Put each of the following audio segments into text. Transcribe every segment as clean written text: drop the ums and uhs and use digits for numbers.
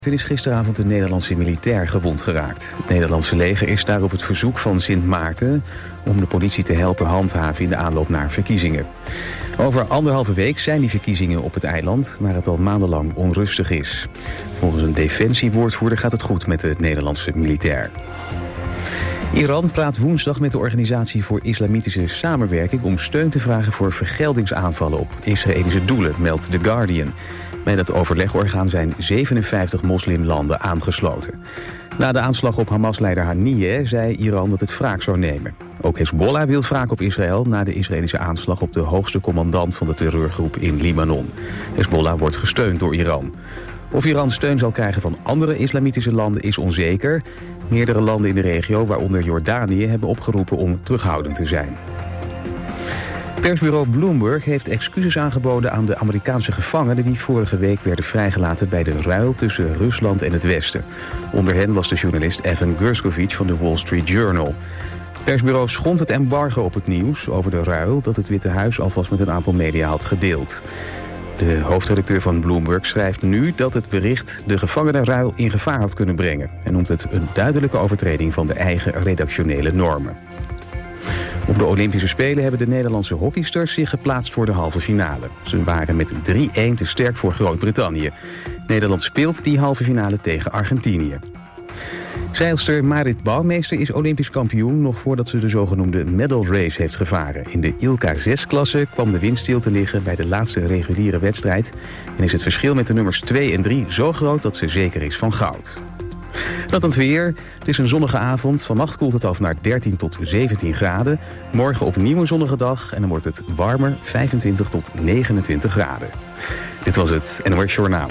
Er is gisteravond een Nederlandse militair gewond geraakt. Het Nederlandse leger is daar op het verzoek van Sint Maarten om de politie te helpen handhaven in de aanloop naar verkiezingen. Over 1,5 week zijn die verkiezingen op het eiland, waar het al maandenlang onrustig is. Volgens een defensiewoordvoerder gaat het goed met de Nederlandse militair. Iran praat woensdag met de Organisatie voor Islamitische Samenwerking om steun te vragen voor vergeldingsaanvallen op Israëlische doelen, meldt The Guardian. Bij dat overlegorgaan zijn 57 moslimlanden aangesloten. Na de aanslag op Hamas-leider Haniyeh zei Iran dat het wraak zou nemen. Ook Hezbollah wil wraak op Israël na de Israëlische aanslag op de hoogste commandant van de terreurgroep in Libanon. Hezbollah wordt gesteund door Iran. Of Iran steun zal krijgen van andere islamitische landen is onzeker. Meerdere landen in de regio, waaronder Jordanië, hebben opgeroepen om terughoudend te zijn. Persbureau Bloomberg heeft excuses aangeboden aan de Amerikaanse gevangenen die vorige week werden vrijgelaten bij de ruil tussen Rusland en het Westen. Onder hen was de journalist Evan Gershkovich van de Wall Street Journal. Het persbureau schond het embargo op het nieuws over de ruil dat het Witte Huis alvast met een aantal media had gedeeld. De hoofdredacteur van Bloomberg schrijft nu dat het bericht de gevangenenruil in gevaar had kunnen brengen en noemt het een duidelijke overtreding van de eigen redactionele normen. Op de Olympische Spelen hebben de Nederlandse hockeysters zich geplaatst voor de halve finale. Ze waren met 3-1 te sterk voor Groot-Brittannië. Nederland speelt die halve finale tegen Argentinië. Zeilster Marit Bouwmeester is Olympisch kampioen nog voordat ze de zogenoemde medal race heeft gevaren. In de ILCA 6-klasse kwam de wind stil te liggen bij de laatste reguliere wedstrijd. En is het verschil met de nummers 2 en 3 zo groot dat ze zeker is van goud. Dat het weer. Het is een zonnige avond. Vannacht koelt het af naar 13 tot 17 graden. Morgen opnieuw een zonnige dag en dan wordt het warmer, 25 tot 29 graden. Dit was het NOS Journaal.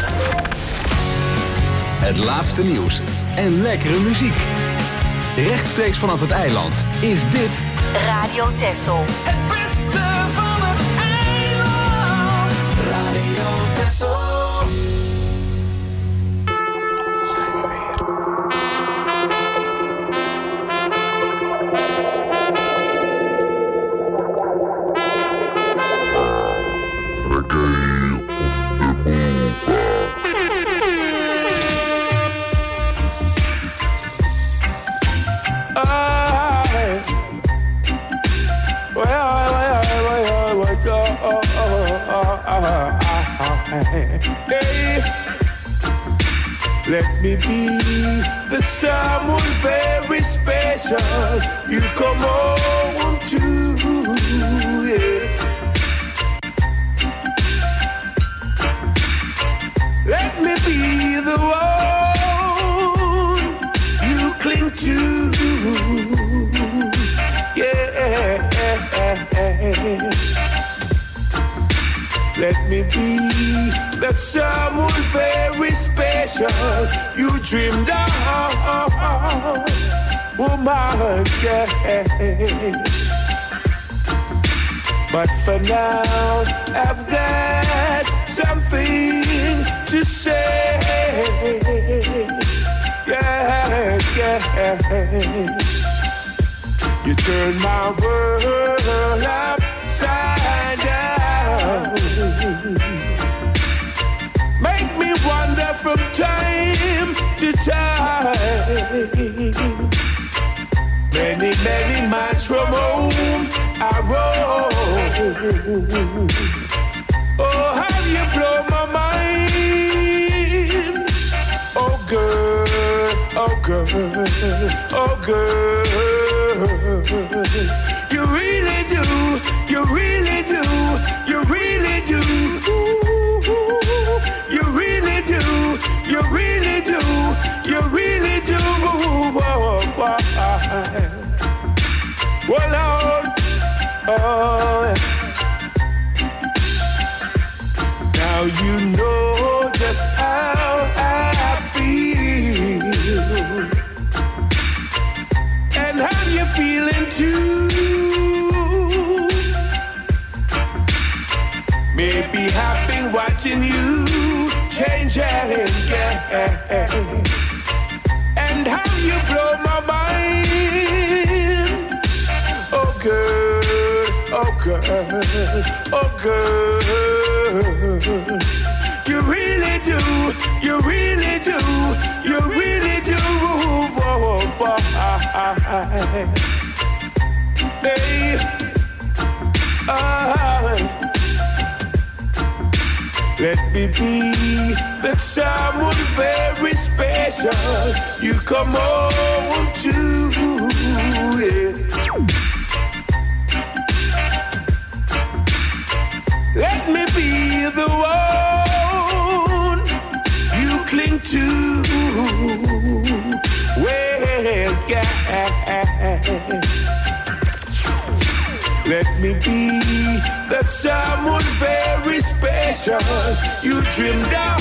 Het laatste nieuws en lekkere muziek. Rechtstreeks vanaf het eiland is dit Radio Texel. Het beste van het eiland. Radio Texel. Hey, let me be the someone very special you come home to, yeah. Let me be the one you cling to, yeah. Let me be that someone very special you dreamed of, woman, yeah. But for now, I've got something to say, yeah, yeah. You turn my world upside down. Make me wander from time to time. Many, many miles from home I roam. Oh, how you blow my mind. Oh, girl, oh, girl, oh, girl. You really do, you really do, you really do. You really do, you really do, you really do. Well, Lord, oh, now you know just how I feel, and how you feeling too. Maybe I've been watching you changing, yeah. And how you blow my mind. Oh girl, oh girl, oh girl. You really do, you really do, you really do. Oh, hey, let me be that someone very special you come home to. Yeah. Let me be the one you cling to. Well, God, let me be that someone very special you dreamed of.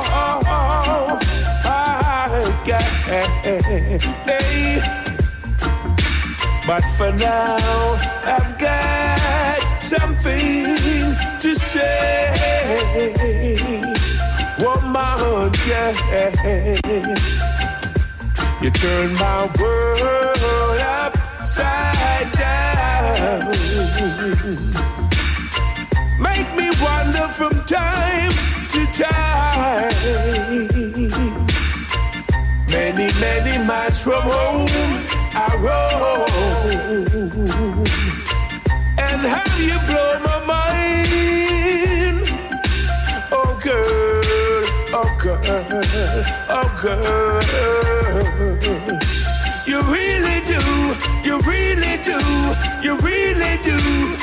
God, hey. But for now, I've got something to say. Woman, yeah. You turn my world upside down. Make me wander from time to time. Many, many miles from home I roam. And how you blow my mind. Oh girl, oh girl, oh girl. You really do, you really do, you really do.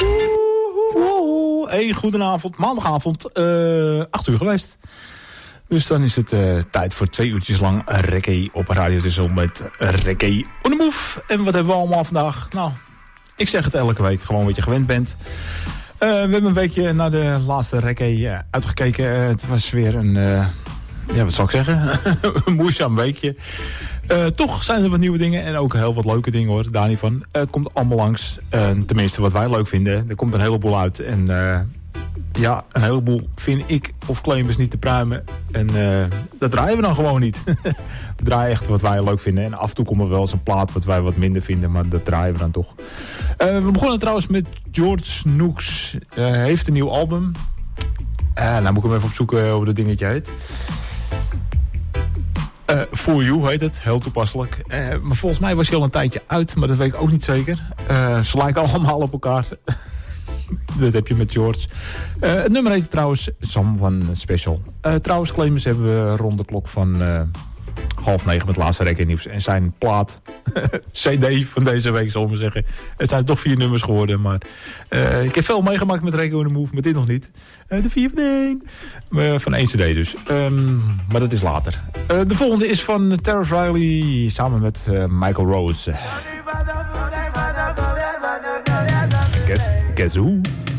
Wow, hey, goedenavond, maandagavond, 8 uur geweest. Dus dan is het tijd voor 2 uurtjes lang reggae op Radio Tessel met reggae on the move. En wat hebben we allemaal vandaag? Nou, ik zeg het elke week, gewoon wat je gewend bent. We hebben een weekje naar de laatste reggae uitgekeken. Het was weer een, ja wat zal ik zeggen, een moeizaam weekje. Toch zijn er wat nieuwe dingen en ook heel wat leuke dingen hoor, daar niet van. Het komt allemaal langs, tenminste wat wij leuk vinden. Er komt een heleboel uit en ja, een heleboel vind ik of claimers niet te pruimen. En dat draaien we dan gewoon niet. We draaien echt wat wij leuk vinden. En af en toe komt er wel eens een plaat wat wij wat minder vinden. Maar dat draaien we dan toch. We begonnen trouwens met George Nooks. Heeft een nieuw album. Nou moet ik hem even opzoeken hoe dat dingetje heet. For You heet het, heel toepasselijk. Maar volgens mij was hij al een tijdje uit, maar dat weet ik ook niet zeker. Ze lijken allemaal op elkaar. Dat heb je met George. Het nummer heet trouwens Someone Special. Trouwens, claimers hebben we rond de klok van 8:30 met het laatste reggae nieuws. En zijn plaat, CD van deze week, zal ik maar zeggen. Het zijn toch 4 nummers geworden, maar ik heb veel meegemaakt met Reggae on the Move, maar dit nog niet. De 4 van 1. Van 1 CD dus. Maar dat is later. De volgende is van Terrence Riley samen met Michael Rose. Guess who?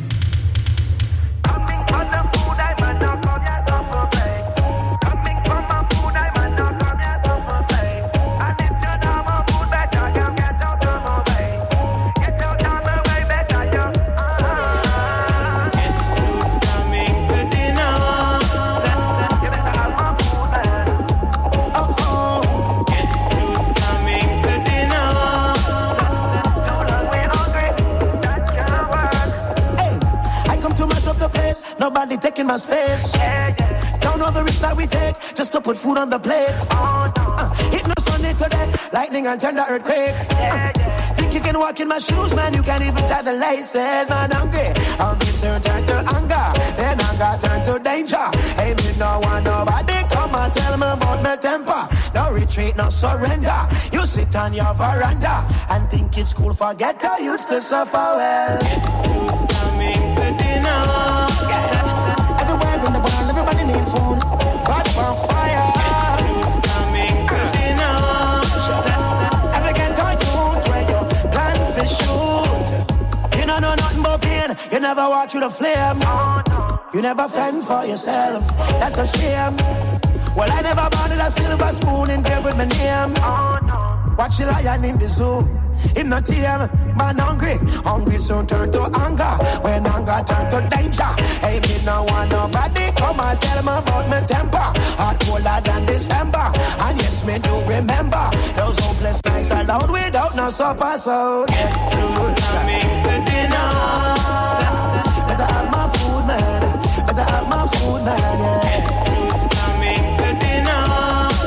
Nobody taking my space. Don't know the risk that we take just to put food on the plate. It no sunny today, lightning and thunder earthquake. Think you can walk in my shoes, man? You can't even tie the laces. Man, hungry, soon turn to anger, then anger turn to danger. Hey, me no want nobody come and tell me about my temper. No retreat, no surrender. You sit on your veranda and think it's cool. Forget I used to suffer well. Coming to dinner. Yeah. Everywhere in the world, everybody need food. God on fire. Coming to dinner. Ever get on youth when you plan for shoot? You don't know nothing but pain. You never walk through the flame. You never fend for yourself. That's a shame. Well, I never wanted a silver spoon in there with my name. Watch the lion in the zoo. Him not tame, man hungry. Hungry soon turn to anger. When anger turn to danger. Hey, me no want nobody come and tell me about my temper. Hot colder than December. And yes, me do remember those hopeless nights alone without no supper. So yes, soon coming to dinner. Better have my food, man. Better have my food, man. Yeah. Yes, coming to dinner.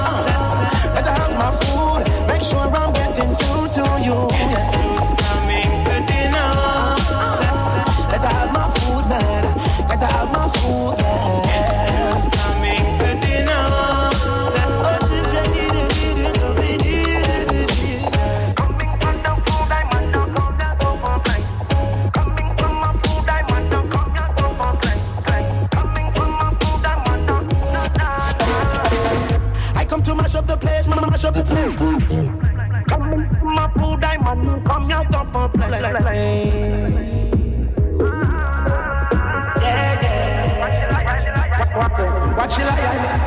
up the place, mash up the place. Come my blue diamond, come out up and play. Yeah, yeah. Watch it like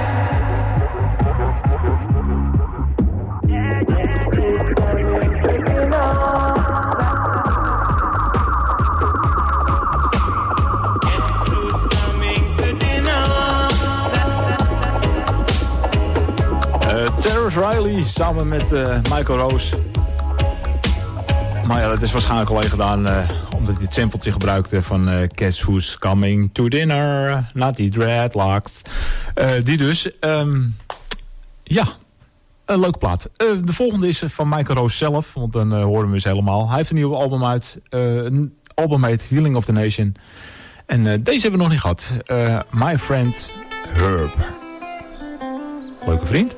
Terrence Riley samen met Michael Rose. Maar ja, dat is waarschijnlijk alleen gedaan omdat hij het sampletje gebruikte van Guess Who's Coming to Dinner. Not die dreadlocks. Die dus. Ja, een leuke plaat. De volgende is van Michael Rose zelf, want dan horen we eens helemaal. Hij heeft een nieuw album uit. Een album heet Healing of the Nation. En deze hebben we nog niet gehad. My Friend Herb. Leuke vriend.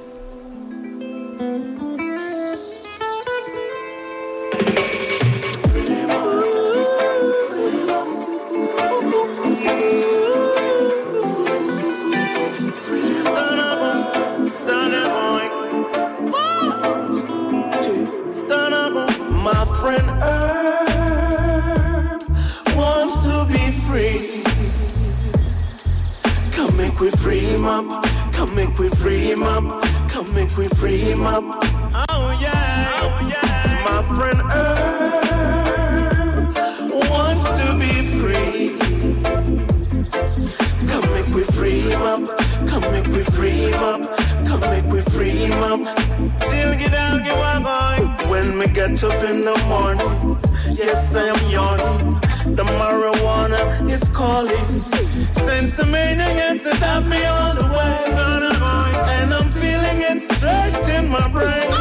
My friend Herb wants to be free. Come make we free him up. Come make we free him up. Come make we free him up. Oh yeah, oh, yeah. My friend Herb wants to be free. Come make we free him up. Come make we free him up. Come make we free him up. Till get out, get one boy. When me get up in the morning, yes I am yawning. The marijuana is calling. Sensimania, yes it have me all the way. And I'm feeling it straight in my brain.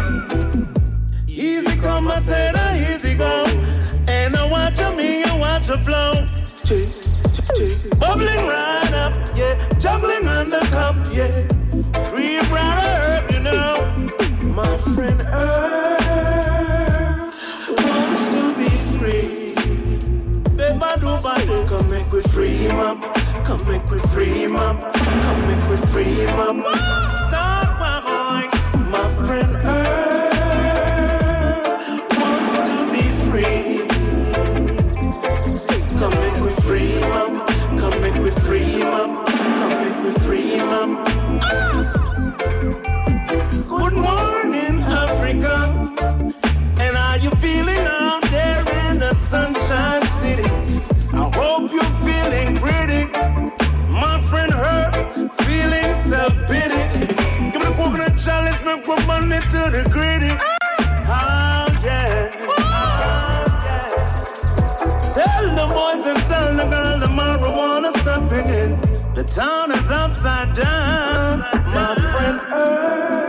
Easy come, I said, easy go. And I watch me, I watch the flow. Bubbling right up, yeah. Juggling on the cup, yeah. Free brother Herb, you know. My friend Herb wants to be free. Come make we free him up. Come make we free him up. Come make we free him up. Stop my boy. My friend Herb wants to be free. Come make we free him up. Come make we free him up. Come make we free him up. Good morning, Africa. And are you feeling out there in the Sunshine City? I hope you're feeling pretty. My friend Herb, feeling self-pity. Give me the coconut chalice, make one money to the gritty. Oh yeah. Tell the boys and tell the girl the marijuana stepping in. The town is upside down. My friend Herb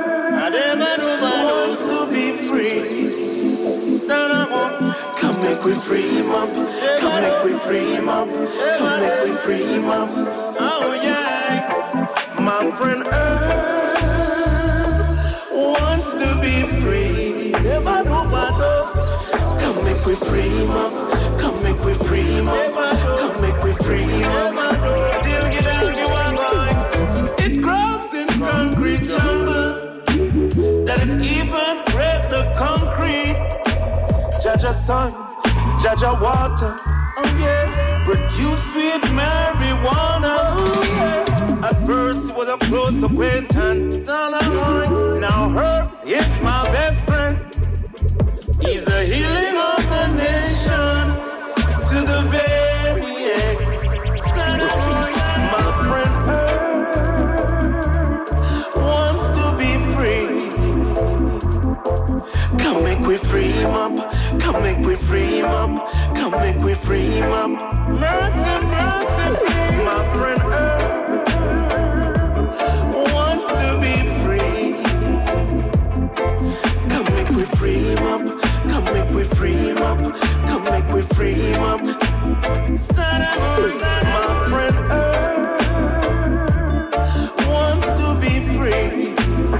wants to be free. Come make we free him up. Come make we free him up. Come make we free him up. Oh yeah. My friend Herb wants to be free. Come make we free him up. Come make we free him up. Come make we free him up. Till get out you are going. It grows in concrete jungle that it even breaks the concrete. Jaja sun, Jaja water, oh yeah. Produce sweet marijuana, oh yeah. At first it was a close acquaintance, now Herb is my best friend. He's the healing of the nation to the very end. My friend Herb wants to be free. Come make we free him up. Come make we free him up. Come make we free him up. Mercy, mercy, please. My friend Herb wants to be free. Come make we free him up. Come make we free him up. Come make we free him up. My friend Herb wants to be free.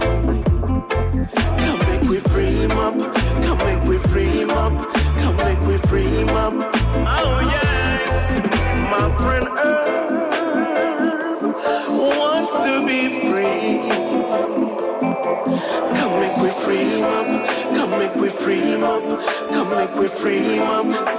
Come make we free him up. Come make we free him up. Come make we free him up. Oh yeah. My friend Herb we free him up.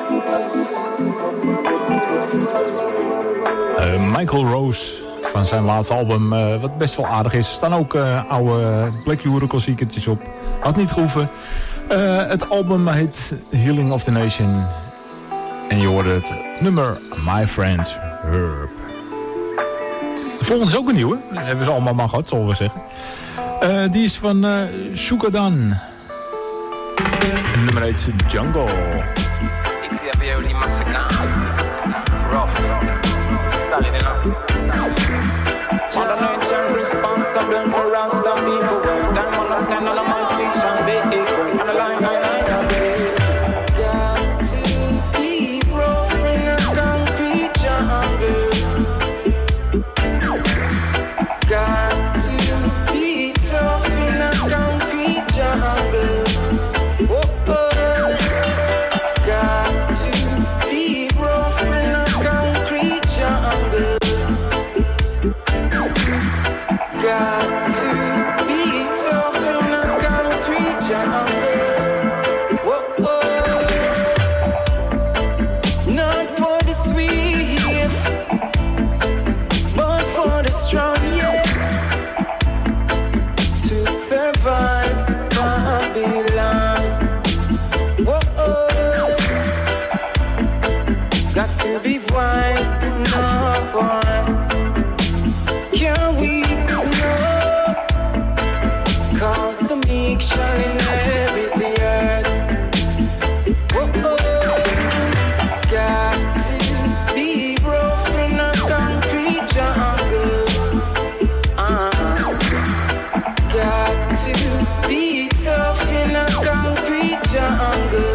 Michael Rose van zijn laatste album, wat best wel aardig is. Er staan ook oude Black Euro klassiekertjes op. Had niet gehoeven. Het album heet Healing of the Nation. En je hoorde het nummer My Friend Herb. De volgende is ook een nieuwe. Dat hebben ze allemaal maar gehad, zullen we zeggen. Die is van Shukadan. Het nummer heet Jungle. Ik zie bij jullie massacre. Rough. Solid enough. Mother nature responsible for us the people. When time on the send on the man station be equal. On the line. Got to be rough in a concrete jungle. Got to be tough in a concrete jungle. Got to be rough in a concrete jungle. Got to be tough in a concrete jungle. Not for the swift, but for the strong, yeah. To survive Babylon. Got to be wise, no boy. Can we know? Cause the meek shall inherit the earth. Got to be rough in a concrete jungle. Got to be tough in a concrete jungle.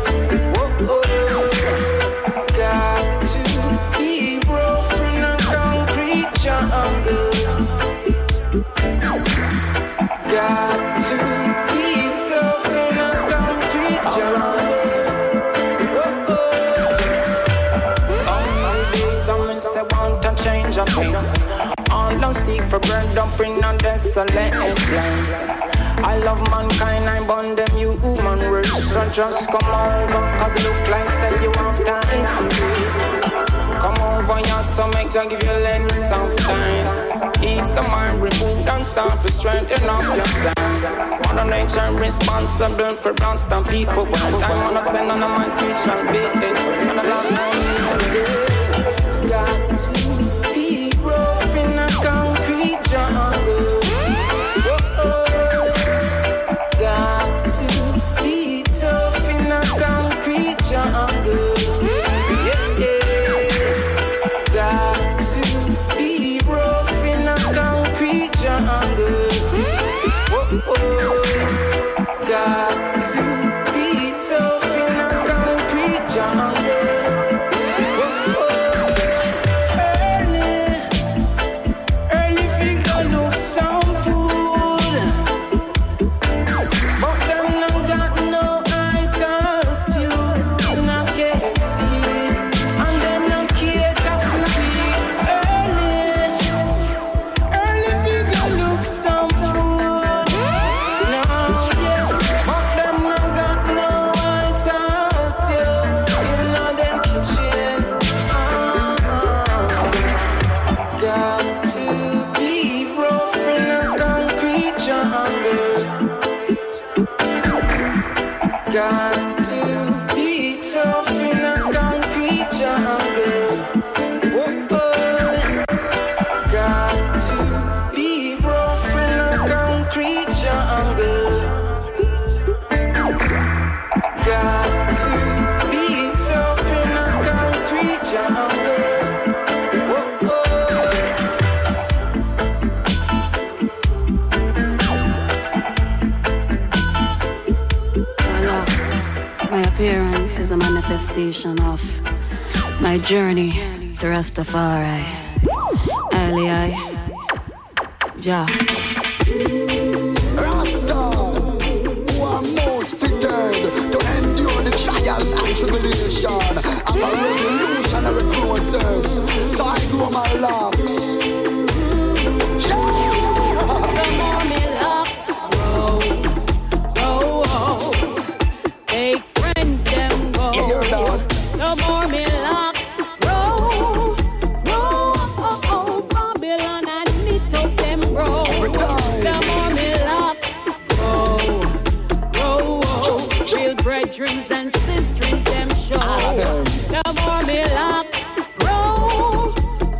Got to be rough in a concrete jungle. Got to be tough in a concrete jungle. Only days some say want to change a place. All I seek for bread up in a desolate place. I love mankind, I bond them you human race. So just come over, cause it look like say you have time for this. Come over here, so make sure give you length of times. Eat some iron food and start to strengthen up yourself. Mother nature responsible for blast and people. One time on a send on a mind, sweet shall be it. And I love my got to be rough in a concrete jungle. Got to be tough in a concrete jungle. Yeah. Got to be rough in a concrete jungle. Got to be tough in a concrete jungle. Early figure look some food, but them not got no items to in a KFC, and then a cater fly. Early figure look some food, no, yeah, but them not got no items to in a them kitchen. Got to be rough in a concrete jungle. Got to be tough in a concrete jungle. Got to be rough in a concrete jungle. Got to be tough in a concrete jungle. My appearance is a manifestation of my journey to Rastafari. Early Jah. Rasta, who are most fitted to endure the trials and tribulation of a revolutionary process. So I grow my locks. Fake friends, them brethren and sisters, them show. The more me locks grow,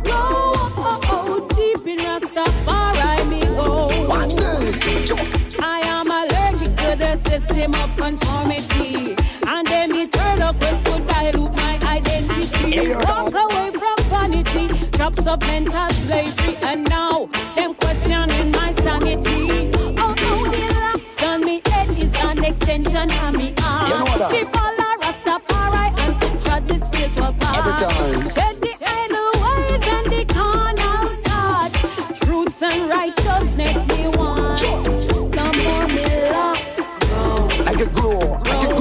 deep in Rastafari me go. Watch this. I am allergic to the system of conformity, and then eternal quest to dilute my identity. Walk away from vanity, drops of mental slavery, and now them questioning my sanity. Oh, the locks on me head is an extension of me arm. You know that? People are Rastafari and tread the spiritual path. Every time. Shed the idle ways and the carnal thought. Truths and righteousness me want. Some more me locks grow. Like it grow.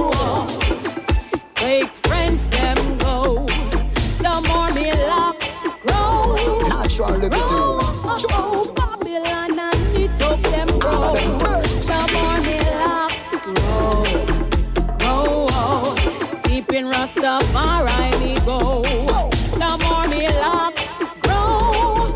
Fake friends them go. The more me locks grow. Natural liberty. Babylon and it up them grow. The more me locks grow. Deep in Rastafari me go. The more me locks grow.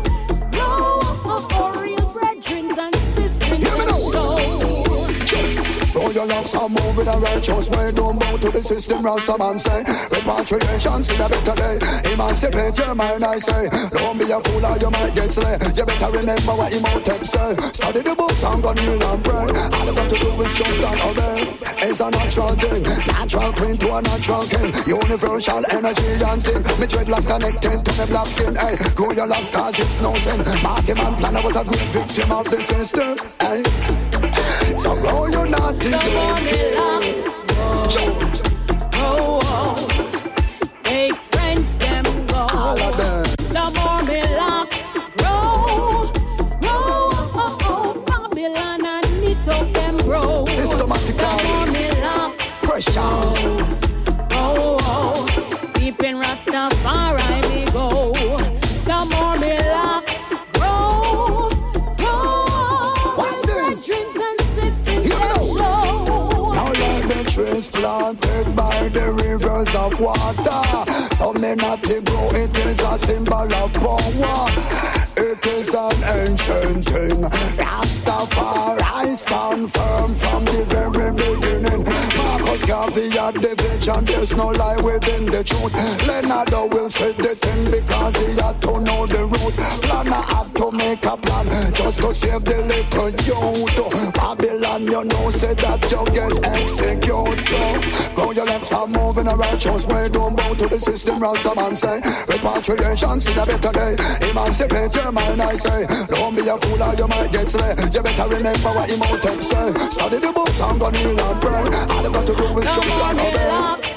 Real brethren and sisters them show. All your locks are moving a righteous way. Don't bow to the system, Rastaman say. Repatriation's in a better day. Emancipate your mind, I say. Don't be a fool or you might get slay. You better remember what Imhotep say. Study the books and go kneel and pray. All you got to do is just and obey. It's a natural thing. Natural queen to a natural king. Universal energy and thing. Me dreadlocks connected to me black skin. Hey, grow your locks cause it's no sin. Marty Man Planner was a great victim of the system. Hey. So grow your naughty the more me locks grow. Fake friends them go. The more me locks grow. Babylon and it up them grow. Systematic. The more me locks pressure. Deep in Rastafari me go. The more me locks grow. Watch this. Trees planted by the rivers of water. Some may not grow, it is a symbol of power. It is an ancient thing. Rastafari stand firm from the very beginning. Marcus Garvey had the vision, there's no lie within the truth. Leonardo will say the thing because he had to know the route. Planner had to make a plan just to save the little youth. Babylon, you know, say that you get executed. So, go your locks are moving a righteous way. Don't bow to the system, Rastaman say. Repatriation's in a better day. Emancipate your mind, I say. Don't be a fool or you might get slay. You better remember what Imhotep say. Study the books and go kneel and pray. All you got to do is just and obey.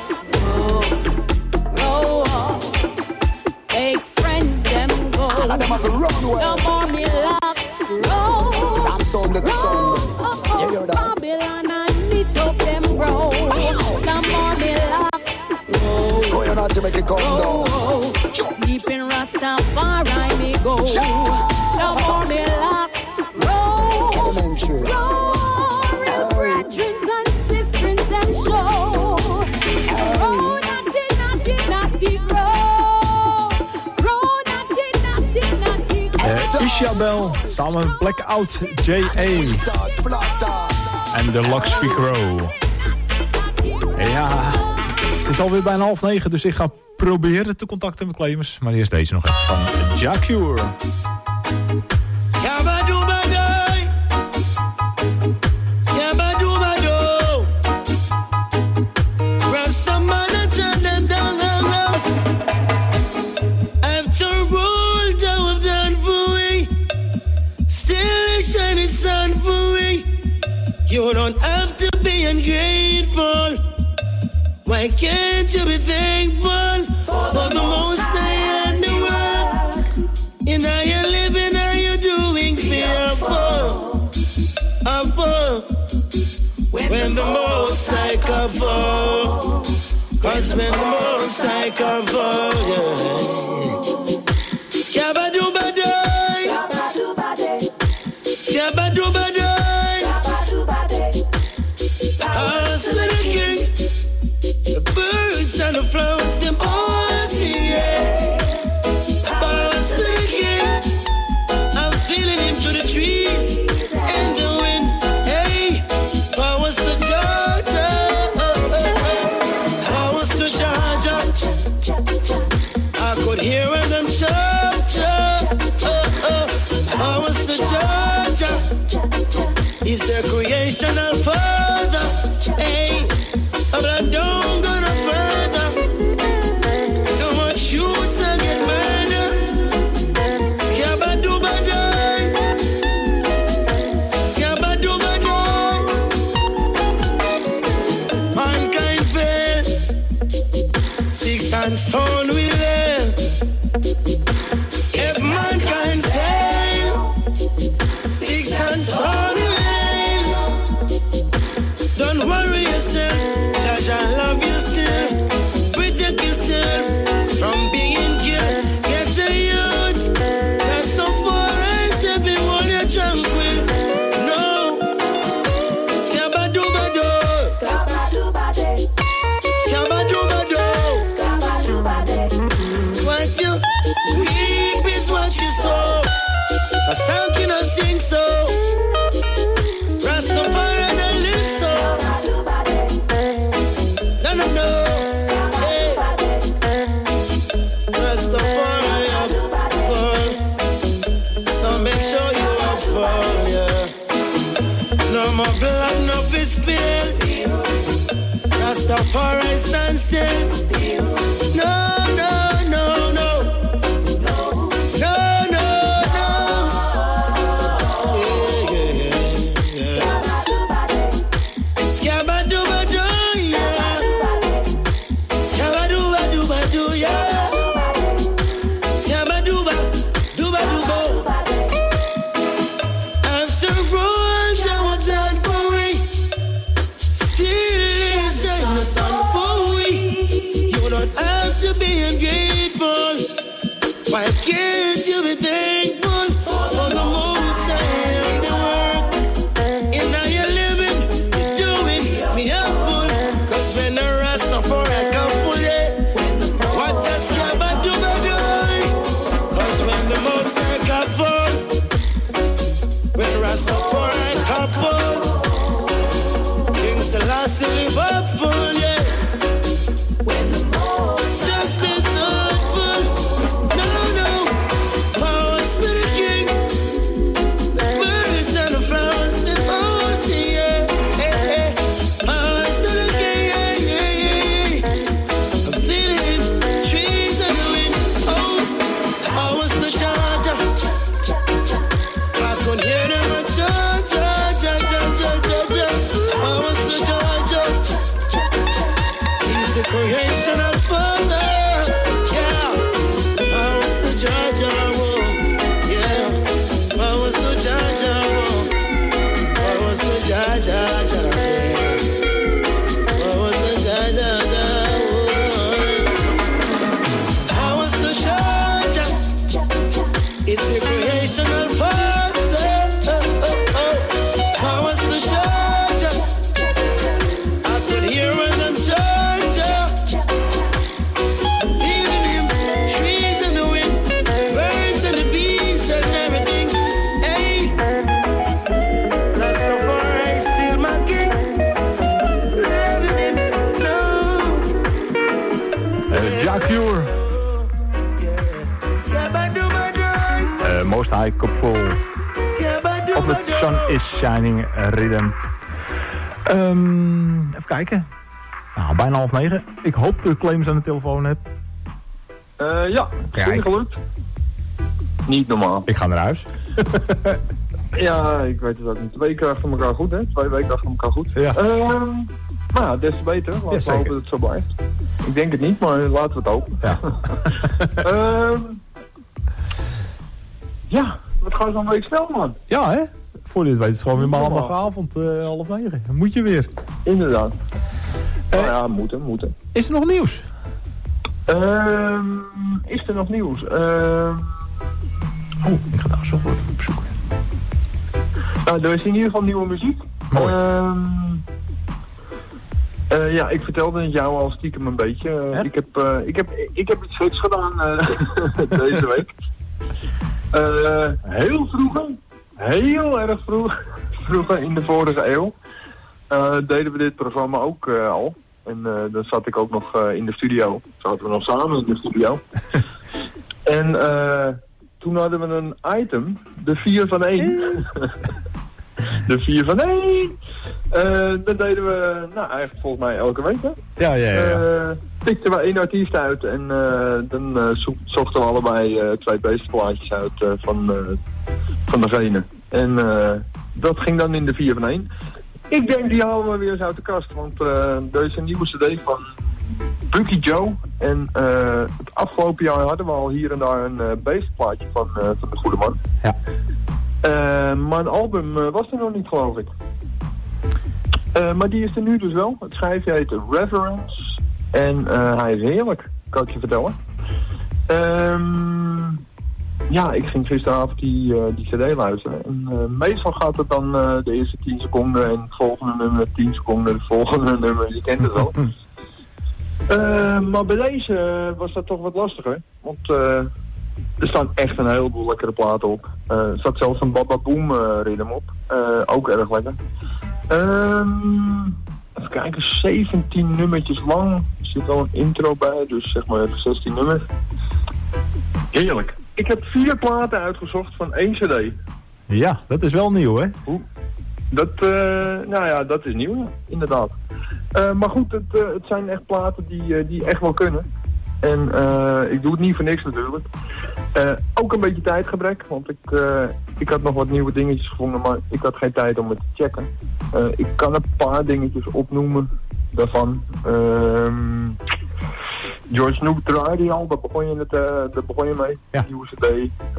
Fake friends them go. All of them have to run away. The more me locks grow. I'm Sunday to Sunday. You hear that? Babylon and it up them grow. The more me locks Go you not to make it come down. Deep in Rastafari me go. The more me locks grow. Elementary. Real brethren and sisters them show. Grow natty grow. Isabel samen met Blackout J.A. en de Lux Figaro. Ja, het is alweer bijna 8:30, dus ik ga proberen te contacten met claimers. Maar eerst deze nog even van Jacure. You don't have to be ungrateful. Why can't you be thankful for the most high and the world? In how you living, how you doing, fearful. When the most high cover, 'cause when the most high cover, yeah. Yabba-doo-ba-day, yabba-doo-ba-day. Us little king, the birds and the flowers, them all sing, yeah. Us little king, I'm feeling him through the trees and the wind, hey. Powers to Georgia, He's the creational father. Hey, but I don't go no further. Too much shoots and get murder. Skabadubadai. Skabadubadai. Mankind fell. Sticks and stone will learn. If mankind fail, sticks and stone will learn. Don't worry yourself, Judge, I love you still. Protect yourself from being killed. Get a youth, that's no forest, everyone you're tranquil. No, Skabadubado. Skabadubade. Skabadubado. Skabadubade. What you reap is what you sow. A song cannot sing so. Rastafari don't live so. No, no, no. Hey. Rastafari up for. So make sure you up for, yeah. No more blood, no fist spill. Rastafari stand still. No, no, no, no. No, no, no. Yeah, yeah, yeah. Skabadubadu, yeah. Skabadubadubadu, yeah. Skabaduba, dubadubo. After all, Jah was done for we. Still shine the sun for we. You don't have to be ungrateful. Why can't you be thankful for the most high and the work? In how you're living, you're doing me helpful. Cause when the Rastafari come full, yeah. What does Skabadubadu? Cause when the most high come full, when Rastafari come full, King Selassie live up full, yeah. Just be thoughtful. No, no. Powers to the king. The birds and the flowers, the flowers, yeah. Hey, hey. Powers to the king, yeah, yeah, yeah. I'm feeling trees and the wind. Oh, powers to Georgia. I could hear them a Georgia. Powers to Georgia. He's the creational father. Yeah. Powers to Georgia. Whoa. Yeah. Powers to Georgia. Whoa. Powers to Georgia. Yeah. Powers to Georgia. Whoa. Powers to Georgia. It's the creational father. Powers to Georgia. I could hear them Georgia. Feeling him, trees in the wind, birds and the bees and everything. Hey, Rastafari is still my king. Loving him, no. Jah Cure. Most High Cup Full. Of the Sun is Shining Rhythm. Even kijken. Nou, bijna 8:30. Ik hoop dat Clemens aan de telefoon hebt. Ja, goed gelukt. Niet normaal. Ik ga naar huis. Ja, ik weet het ook niet. 2 weken achter elkaar goed, hè? 2 weken achter elkaar goed. Ja. Maar ja, des te beter. Laten we hopen dat het zo blijft. Ik denk het niet, maar laten we het hopen. Ja. Ja, wat gaan we zo'n week snel, man? Ja, hè? Voor dit weet het gewoon weer maandagavond 8:30. Dan moet je weer. Inderdaad. Nou ja, moeten. Is er nog nieuws? Is er nog nieuws? Ik ga daar zo wat opzoeken. Nou, er is in ieder geval nieuwe muziek. Mooi. Ja, ik vertelde het jou al stiekem een beetje. Ik heb iets geks gedaan deze week. Heel vroeger, heel erg vroeger in de vorige eeuw, deden we dit programma ook al. En dan zat ik ook nog in de studio. Zaten we nog samen in de studio. En toen hadden we een item, de 4 van 1. De 4 van 1. Dat deden we, eigenlijk volgens mij elke week, hè? Ja. Pikten we 1 artiest uit en dan zochten we allebei 2 beestenplaatjes uit van degene. En dat ging dan in de 4 van 1. Ik denk die halen we weer eens uit de kast, want er is een nieuwe cd van Bucky Joe. En het afgelopen jaar hadden we al hier en daar een beestenplaatje van de goede man. Ja. Maar een album was er nog niet, geloof ik. Maar die is er nu dus wel. Het schijfje heet Reverence. En hij is heerlijk, kan ik je vertellen. Ik ging gisteravond die cd luisteren. En meestal gaat het dan de eerste 10 seconden en het volgende nummer 10 seconden, het volgende nummer. Je kent het wel. Maar bij deze was dat toch wat lastiger. Want er staan echt een heleboel lekkere platen op. Er staat zelfs een Baba Boom ritme op. Ook erg lekker. Even kijken, 17 nummertjes lang. Er zit wel een intro bij, dus zeg maar even 16 nummers. Heerlijk. Ik heb 4 platen uitgezocht van 1 cd. Ja, dat is wel nieuw, hè? Dat is nieuw, inderdaad. Maar goed, het zijn echt platen die echt wel kunnen. En ik doe het niet voor niks natuurlijk. Ook een beetje tijdgebrek, want ik had nog wat nieuwe dingetjes gevonden, maar ik had geen tijd om het te checken. Ik kan een paar dingetjes opnoemen daarvan. George Noob draaide al, daar begon je mee. Ja. Nieuwe cd.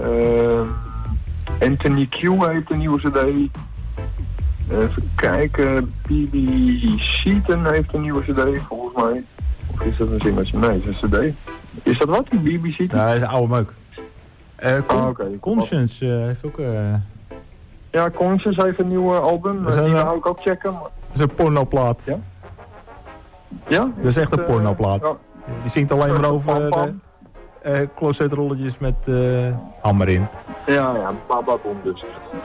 Anthony Q heeft een nieuwe cd. Even kijken, B.B. Seaton heeft een nieuwe cd, volgens mij. Of is dat een zingertje? Nee, het is een cd. Is dat wat, die B.B. Seaton? Ja, dat is een oude meuk. Okay. Conscience heeft ook... Ja, Conscience heeft een nieuw album. Die wou ik ook checken. Maar... Dat is een pornoplaat. Ja? Ja? Dat is echt een pornoplaat. Ja. Die zingt alleen maar over closetrolletjes met hammer in. Ja, Baba Boom dus.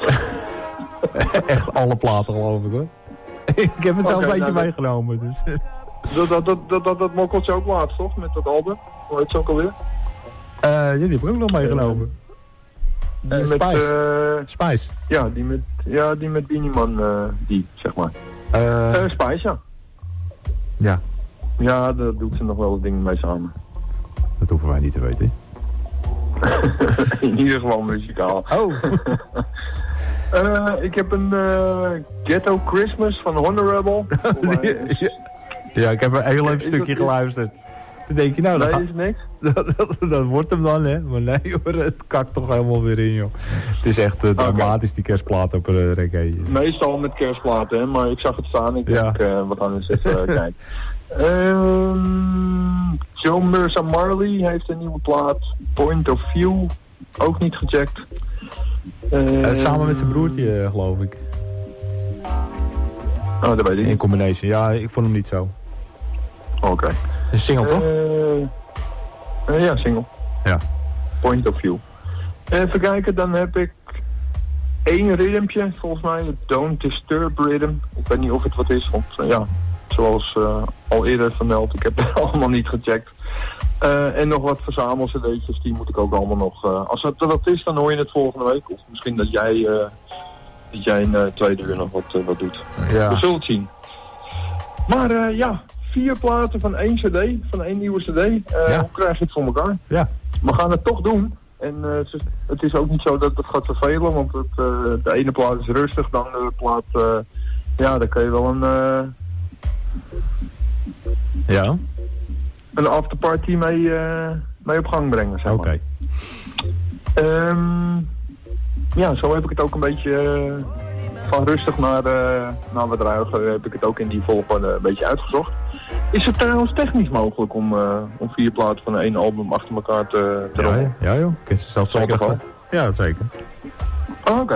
Echt alle platen, geloof ik, hoor. Ik heb het zelf een beetje meegenomen, dus... Dat mokkeltje ook laatst, toch? Met dat album. Hoe heet ze ook alweer? Ja, die heb ik ook nog meegenomen. Die met Spice. Ja, die met Beanie Man, zeg maar. Spice, ja. Ja. Ja, daar doet ze nog wel dingen mee samen. Dat hoeven wij niet te weten. In ieder geval muzikaal. Oh. Ik heb een Ghetto Christmas van Honorable. Ja, ik heb een heel even stukje geluisterd. Dan denk je, nou, dat is niks. Dat wordt hem dan, hè. Maar nee, hoor, het kakt toch helemaal weer in, joh. Het is echt dramatisch, die kerstplaat op reggae. Meestal met kerstplaten, hè. Maar ik zag het staan. Ik denk, we gaan eens even kijken. Joe Mersa Marley heeft een nieuwe plaat. Point of View, ook niet gecheckt. Samen met zijn broertje, geloof ik. Oh, dat weet ik. In combination. Ja, ik vond hem niet zo. Oké. Een single, toch? Ja, single. Ja. Point of View. Even kijken, dan heb ik 1 ritmetje, volgens mij. Het Don't Disturb Rhythm. Ik weet niet of het wat is, want zoals al eerder vermeld, ik heb het allemaal niet gecheckt. En nog wat verzamel-cd'tjes, die moet ik ook allemaal nog... als het er wat is, dan hoor je het volgende week. Of misschien dat jij in 2 uur nog wat doet. Ja. We zullen het zien. Maar 4 platen van 1 cd, van 1 nieuwe cd. Hoe krijg je het voor elkaar? Ja. We gaan het toch doen. En het is ook niet zo dat het gaat vervelen, want de ene plaat is rustig, de andere plaat... daar kan je wel een afterparty mee op gang brengen, zeg maar. Oké. Zo heb ik het ook een beetje van rustig naar wat ruiger heb ik het ook in die volgorde een beetje uitgezocht. Is het trouwens technisch mogelijk om 4 platen van 1 album achter elkaar te rollen? Ja joh, ik is zelfs zeker. Ja, dat zeker. Oké.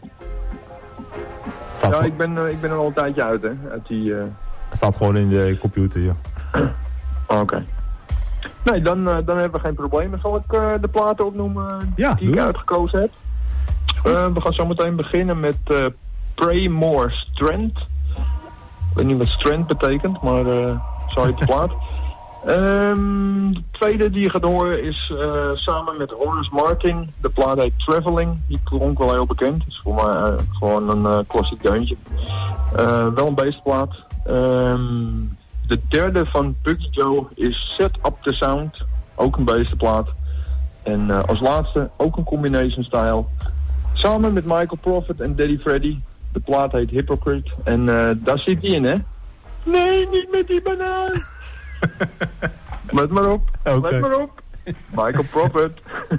Ja, ik ben er al een tijdje uit, hè. Uit die... Het staat gewoon in de computer, joh. Oké. Nee, dan hebben we geen probleem. Zal ik de platen opnoemen die ik uitgekozen heb? We gaan zo meteen beginnen met Pray More Strength. Ik weet niet wat strength betekent, maar zo heet de plaat. De tweede die je gaat horen is samen met Horace Martin. De plaat heet Traveling. Die klonk wel heel bekend. Het is voor mij gewoon een klassiek deuntje. Wel een beestplaat. De derde van Buggy Joe is Set Up The Sound. Ook een beestenplaat. En als laatste ook een combination style. Samen met Michael Prophet en Daddy Freddy. De plaat heet Hypocrite. En daar zit hij in, hè? Nee, niet met die banaan. Let maar op. Okay. Let maar op. Michael Prophet.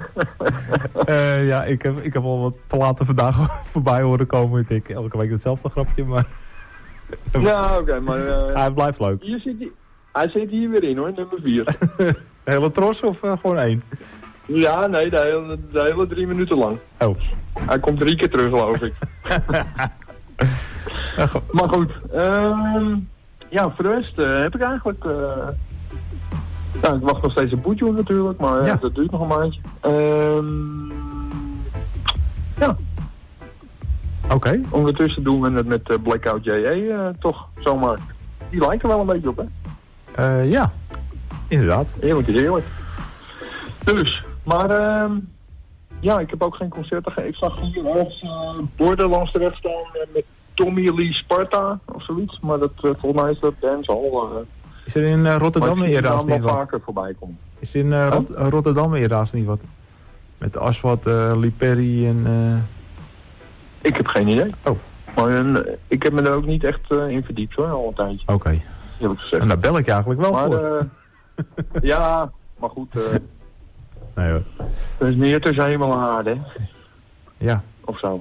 Ja, ik heb al wat platen vandaag voorbij horen komen. Ik denk elke week hetzelfde grapje, maar... Ja, oké, maar... hij blijft leuk. Hij zit hier weer in, hoor, nummer 4. De hele tros of gewoon 1? Ja, nee, de hele 3 minuten lang. Oh. Hij komt 3 keer terug, geloof ik. Maar goed. Ja, voor de rest heb ik eigenlijk... Nou, ik wacht nog steeds een boetje natuurlijk, maar ja. Dat duurt nog een maandje. Ja. Oké. Ondertussen doen we het met Blackout J.A. toch zomaar. Die lijken wel een beetje op, hè? Ja, inderdaad. Eerlijk is eerlijk. Dus, maar ja, ik heb ook geen concerten gegeven. Ik zag hier ergens Borderlands terecht staan met Tommy Lee Sparta of zoiets. Maar dat, volgens mij is dat dancehall. Is er in Rotterdam helaas niet wat? Vaker voorbij komen. Is in Rotterdam helaas niet wat? Met Aswad, Lee Perry en... Ik heb geen idee. Oh. Maar ik heb me er ook niet echt in verdiept hoor, al een tijdje. Oké. En daar bel ik eigenlijk wel maar, voor. Ja, maar goed. Nee hoor. Dat is meer tussen hemel en aarde, hè? Ja. Of zo.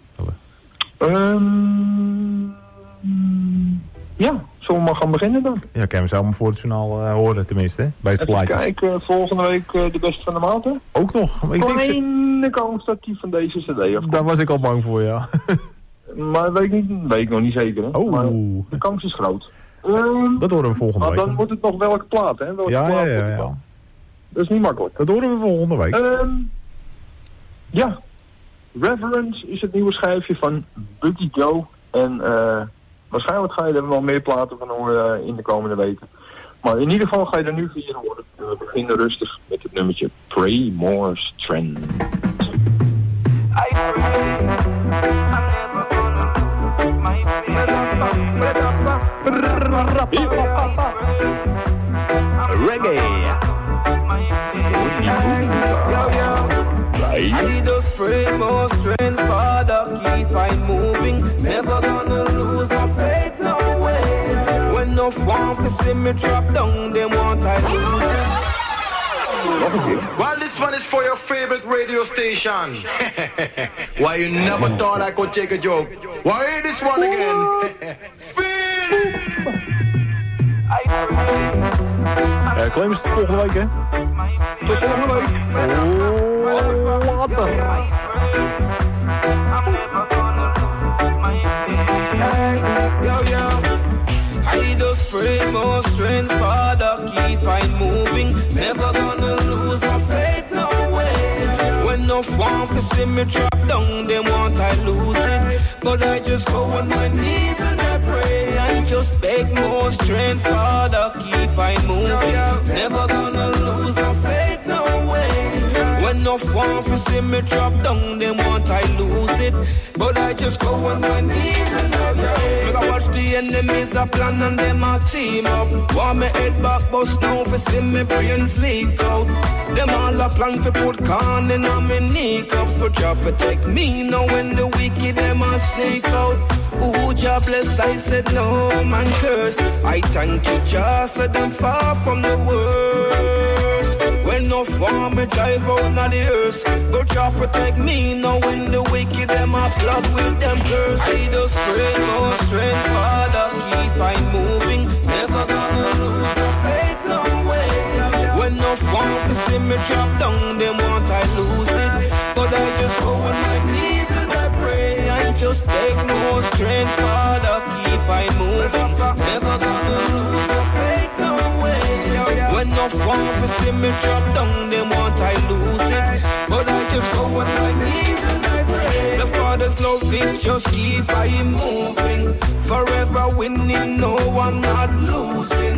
Ja, zullen we maar gaan beginnen dan? Ja, kan je zo maar voor het journaal horen tenminste, hè? Bij het plaatje. Kijk, volgende week de beste van de maand, hè? Ook nog. Kleine kans dat die van deze cd afkomt. Daar was ik al bang voor, ja. Maar weet ik nog niet zeker, hè? Oh. Maar de kans is groot. Dat horen we volgende week. Dan moet het nog welke plaat, hè? Welke plaat ja. Dat is niet makkelijk. Dat horen we volgende week. Ja. Reverence is het nieuwe schijfje van Buggy Joe. En waarschijnlijk ga je er wel meer platen van horen in de komende weken. Maar in ieder geval ga je er nu 4 horen. We beginnen rustig met het nummertje Pray More Strength. Reggae. I just pray more strength, Father, keep I moving. Never gonna lose my faith, no way. When enough want to see me drop down, they want I lose it. Well, this one is for your favorite radio station. Why you never thought I could take a joke? Why hear this one again? Clem, is het volgende week, hè? Tot volgende week. Later. I just pray more strength, Father, keep I moving. Never gonna lose my faith, no way. When enough want to see me drop down, they want I lose it. But I just go on my knees and I pray and just beg more strength, Father, keep I moving. Never gonna lose my faith, no way. When enough want to see me drop down, they want I lose it. But I just go on my knees and I pray. Look, I watch the enemies a plan and them a team up. Want me head back bust now for see me brains leak out. Them all a plan for put corn in on me kneecaps. But Jah protect me now when the wicked them a sneak out. Ooh, Jah bless, I said no man cursed. I thank you, Jah, said them far from the worst. When enough want me drive out na the earth, but Jah protect me now when the wicked them a plot with them curse. I just pray more strength, Father, keep I moving. Never gonna lose my faith, no way. When enough want to see me drop down, they want I lose it. But I just go on my knees and I pray and just beg more strength, Father, keep I moving. Never gonna lose my faith, no way. When enough want to see me drop down, they want I lose it. But I just go on my knees and I pray. The Father's love, it just keep I moving. Forever winning, no one not losing.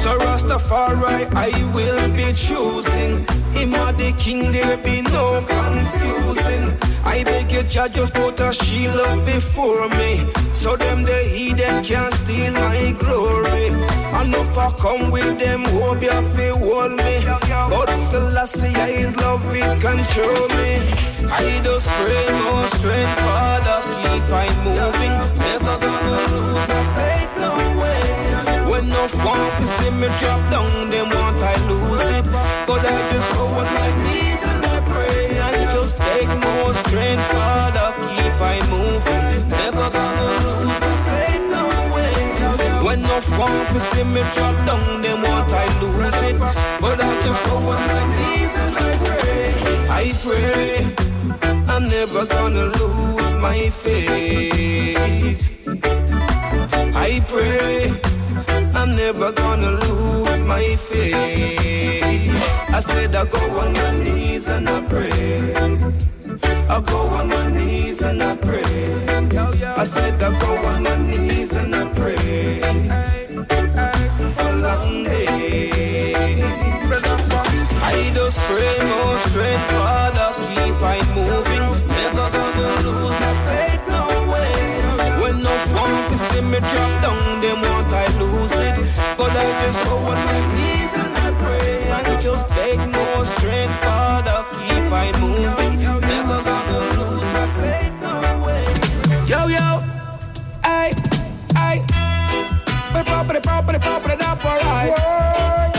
So Rastafari, I will be choosing. Him are the king, there be no confusing. I beg you, Jah, just put a shield up before me, so them the heathen can't steal my glory. And if I come with them, hope you feel hold me. But Selassie, His love will control me. I just pray more strength, Father, keep I moving. Never gonna lose my faith, no way. When enough want to see me drop down, them want I lose it. But I just go on my knees and I pray and just beg more strength, Father, keep I moving. Never gonna lose my faith, no way. When enough want to see me drop down, them want I lose it. But I just go on my knees and I pray, I'm never gonna lose my faith. I pray, I'm never gonna lose my faith. I said I go on my knees and I pray. I go on my knees and I pray. I said I go on my knees and I pray. For long days. I just pray more strength, Father, keep I moving. Never gonna lose my faith, no way. When enough want to see me drop down, them want I lose it. But I just go on my knees and I pray and just beg more strength, Father, keep I moving. Never gonna lose my faith, no way. Yo, yo, ay, ay, property, up alright.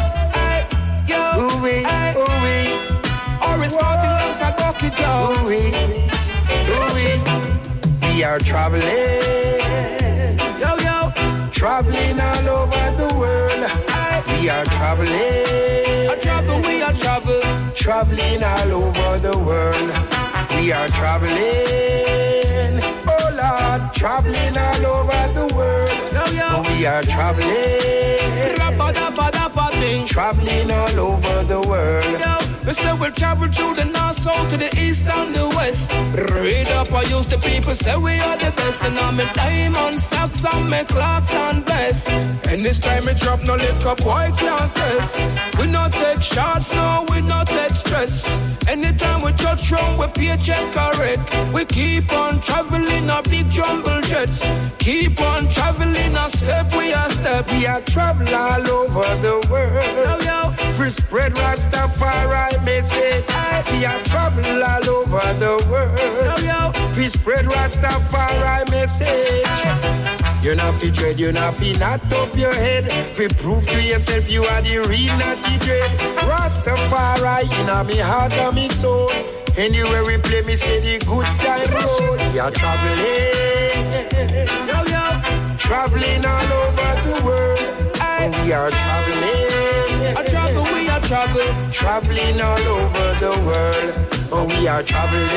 We are traveling, yo, yo, traveling all over the world. We are traveling, we are traveling all over the world. We are traveling, oh Lord, traveling all over the world. Yo, yo. We are traveling, traveling all over the world. Yo. We say we'll travel through the north, south, to the east and the west. Read up, I use the people say we are the best. And I'm a diamond socks and my clocks and vests. And this time we drop no liquor, boy can't test. We not take shots, no, we not take stress. Anytime we touch wrong, we paycheck correct. We keep on traveling our big jumble jets. Keep on traveling a step, we a step. We are traveling all over the world. Yo, yo. Free spread Rastafari message. We are traveling all over the world. Yo, yo. Free spread Rastafari message. You're not fi dread, you're not fi knot up your head. Fi prove to yourself you are the real natty dread. Rastafari in me heart and me soul. Anywhere we play, me say the good time road. We are traveling, yo, yo. Traveling all over the world. We are traveling, we are traveling all over the world. We are traveling,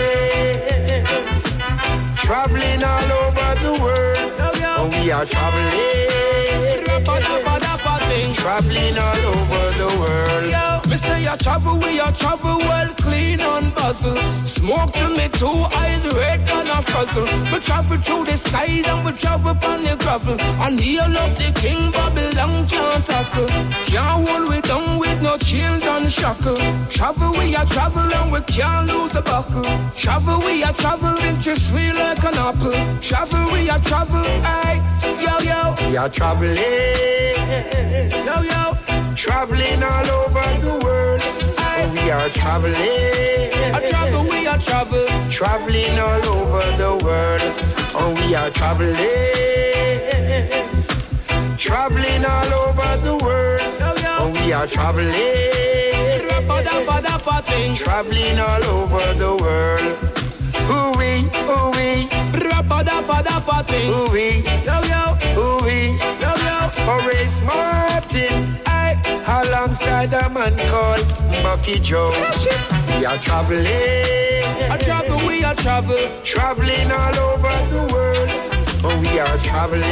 traveling all over the world. We are traveling, traveling all over the world. Yo, me say I travel, we are travel well, clean and buzzle. Smoke to me, 2 eyes red and a fuzzle. We travel through the skies and we travel upon the gravel. And heal up the king, Babylon can't tackle. Can't hold we down with no chains and shackle. Travel, we are travel and we can't lose the buckle. Travel, we are travel, it's just sweet like an apple. Travel, we are travel, aye, yo, yo. We are traveling, yo, yo. Traveling all over the world. We are traveling, we are traveling all over the world. We are traveling, traveling all over the world. We are traveling, traveling all over the world. Ooh-wee, ooh-wee, ooh-wee, yo, yo, ooh-wee, yo, yo. Horace Martin, alongside a man called Bucky Jones. We are traveling, we are traveling all over the world. We are traveling,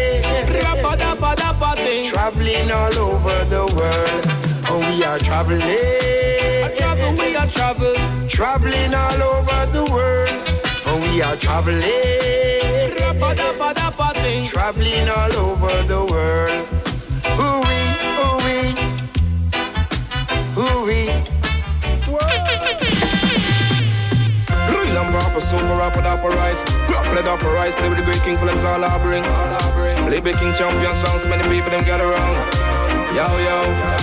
traveling all over the world. We are traveling, we are traveling all over the world. We are traveling, traveling all over the world. Ooh-wee, super rapper, dapper rise. Play dapper rise, play with the great king for them all harboring. Play big king champion songs, many people them get around. Yo, yo.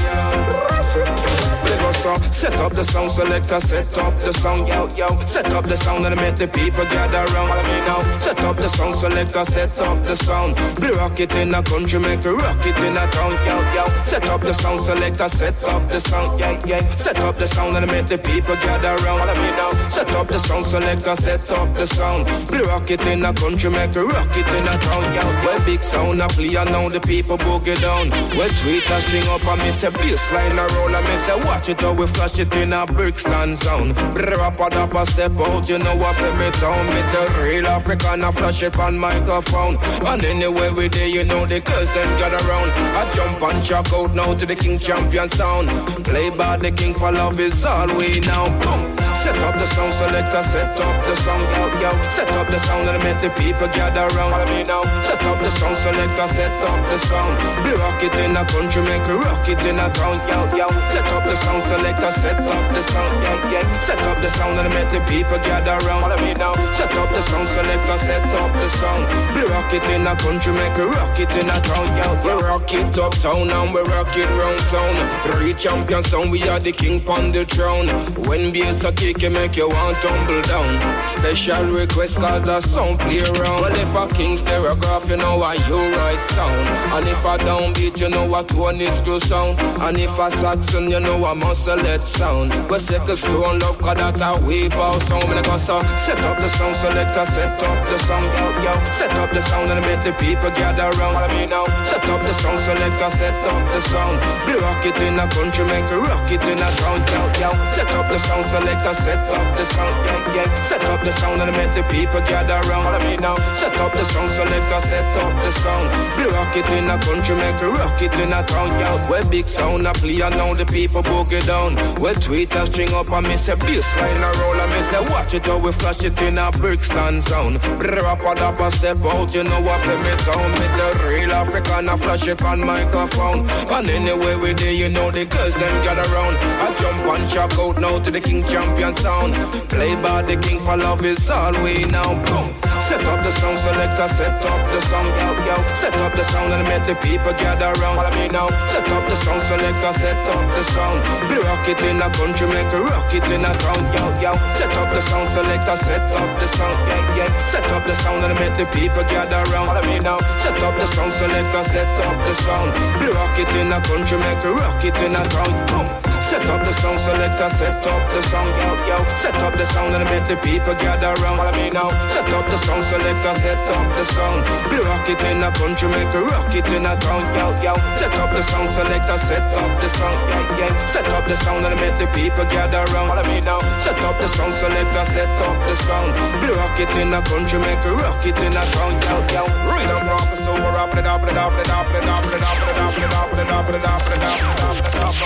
Set up the sound, selector, set up the sound, yo, yo. Set up the sound and make the people gather around. Set up the sound, selector, set up the sound. We rock it in a country, make a rock it in a town, yo, yo. Set up the sound, selector, set up the sound, yeah, yeah. Set up the sound and make the people gather around. Set up the sound, selector, set up the sound. We rock it in a country, make a rock it in a town, yo. Well, big sound a play and now the people boogie down. Well, tweet a string up and miss a bassline a roll and miss a watch it how we flash it in a Brixton zone. Rapper dapper step out, you know what for me town. Mr. Real African, I flash it on microphone. And anyway we there, you know the girls then get around. I jump and shock out now to the king champion sound. Play by the king for love is all we know. Set up the sound, selector, set up the sound, yo, yo. Set up the sound and make the people gather around. Set up the sound, selector, set up the sound. We rock it in a country, make a rock it in a town, yo, yo. Set up the sound, selector, set up the sound, yeah, yeah. Set up the sound and make the people gather around. Set up the sound, selector, set up the sound. We rock it in a country, make a rock it in a town, yo. We rock it uptown and we rock it round town. Real champion sound, we are the king on the throne. When bass a kick, you make you want tumble down. Special request cause the sound play around. Well, if a king stereograph, you know why you right sound. And if a downbeat, you know what one is true sound. And if a Saxon, you know a muscle let sound. We set the stone love cause that a wave out sound. When I go so set up the sound, selector, set up the sound, yo, yo. Set up the sound and make the people gather around. Set up the sound, selector, set up the sound. We rock it in a country, make a rock it in a town, yo, yo. Set up the sound, selector, set up the sound, yeah, yeah. Set up the sound and make the people gather around. Set up the sound, selector, set up the sound. We rock it in a country, make a rock it in a town, yo. Well, big sound a play and now the people boogie down. Well, tweet a string up and miss a bassline a roll and miss a watch it how we flash it in a Brixton zone. Rapper dapper step out, you know what for me town. Mr. Real African, I flash it on microphone. And anyway we there, you know the girls them gather around. I jump and shock out now to the king champion sound. Play by the king for love is all we know. Boom. Set up the sound, selector, set up the sound, yo, yo. Set up the sound and make the people gather around. Set up the sound, selector, set up the sound. We rock it in a country, make a rock it in a town, yo, yo. Set up the sound, selector, set up the sound, yeah, yeah. Set up the sound and make the people gather around. Set up the sound, selector, set up the sound. We rock it in a country, make a rock it in a town, boom. Set up the sound, selector, set up the sound, yo, yo. Set up the sound and make the people gather around. Set up the sound, selector, set up the sound. We rock it in a country, make a rock it in a town, yo, yo. Set up the sound, selector, set up the sound, yeah, yeah. Set up the sound and make the people gather around. Set up the sound, selector, set up the sound. We rock it in a country, make a rock it in a town, yo, yo. Rhythm proper, so we're up it up it up it up it up it up it up it up it up it up it up it up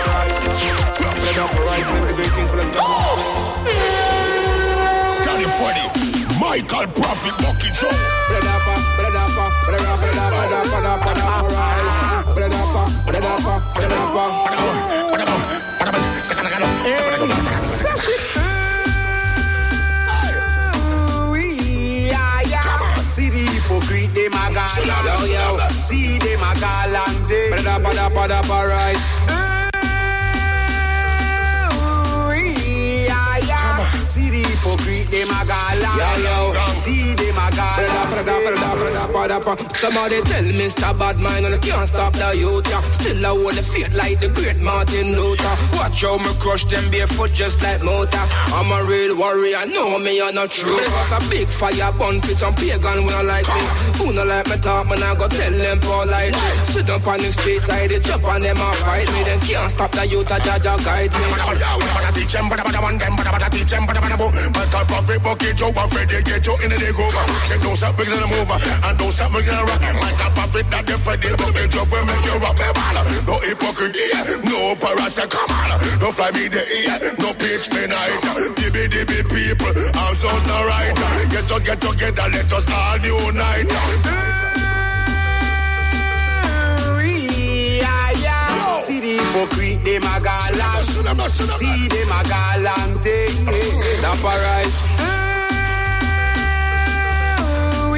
California, Michael Prophet Bucky Joe. See the hypocrite, they magal, yo. See them a galante. See the hypocrite, them a gala. See them a gala. Somebody tell Mr. Badman and I can't stop the youth, yeah. Still I hold the faith like the great Martin Luther. Watch how me crush them barefoot just like motor. I'm a real warrior, know me I'm not true. Because a big fire burn for some pagan when I like me. Who not like me talk, man I go tell them politely. Sit up on the street side, they chop on them and fight me. Then can't stop the youth, a Jaja guide me. Teach them, but I teach them, but I Michael Prophet Bucky Joe, I'm ready to get you in the day over. Check those up, we're gonna move and those up, we're gonna rock. Michael Prophet, that the Friday, Bucky Joe, we'll make you rock. No hypocrisy, no parasa, come on. No fly me the ear, no pitch me night. DB people, our souls not right. Get us get together, let us all unite. See the hypocrite, they magalang. See them a galante. Dapper rise.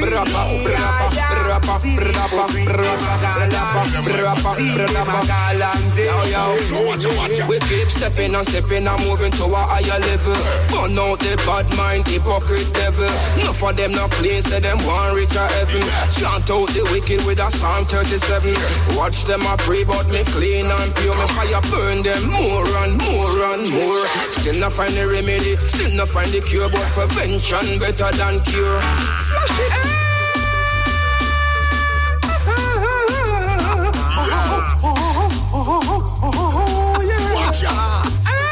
We keep stepping and moving to a higher level. Burn out the bad mind, hypocrite devil. Enough for them not clean, say them want reach a heaven. Chant out the wicked with a Psalm 37. Watch them a pray, but me clean and pure. Me fire burn them more and more and more. Still not find the remedy, still not find the cure, but prevention better than cure. Flash it. Watch out.